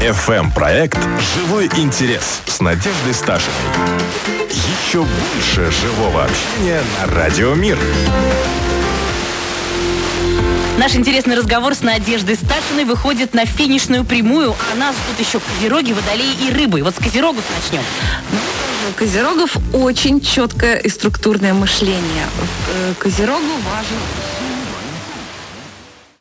FM-проект «Живой интерес» с Надеждой Сташиной. Еще больше живого общения на Радио Мир. Наш интересный разговор с Надеждой Сташиной выходит на финишную прямую, а нас ждут еще козероги, водолеи и рыбы. Вот с козерогов начнем. У козерогов очень четкое и структурное мышление. Козерогу важен